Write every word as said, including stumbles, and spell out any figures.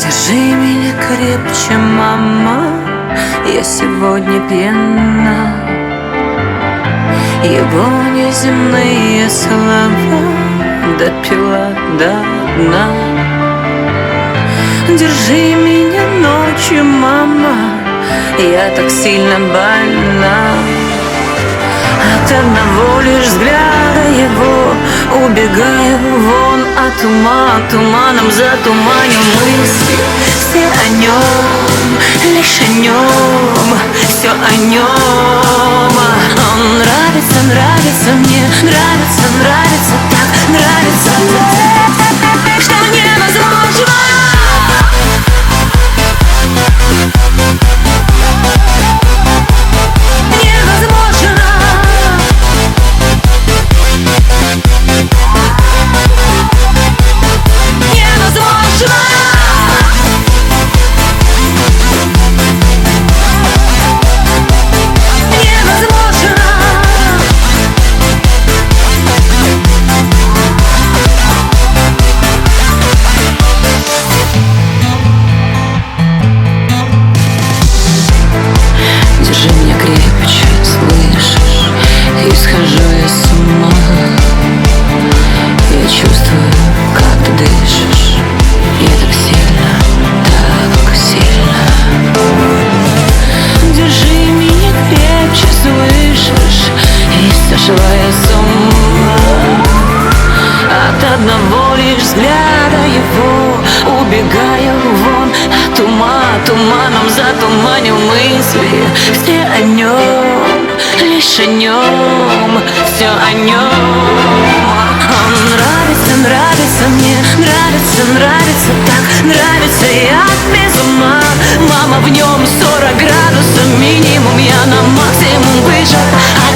Держи меня крепче, мама, я сегодня пьяна. Его неземные слова допила до дна. Держи меня ночью, мама, я так сильно больна. От одного лишь взгляда его убегаю вон от ума. Туманом затуманил мысли, все о нем, лишь о нем, все о нем. Он нравится, нравится мне, нравится, нравится так, нравится так, что невозможно. От одного лишь взгляда его убегаю вон от ума. Туманом затуманил мысли, все о нем, лишь о нем, все о нем. Он нравится, нравится мне, нравится, нравится так, нравится я без ума. Мама, в нем сорок градусов минимум, я на максимум выше.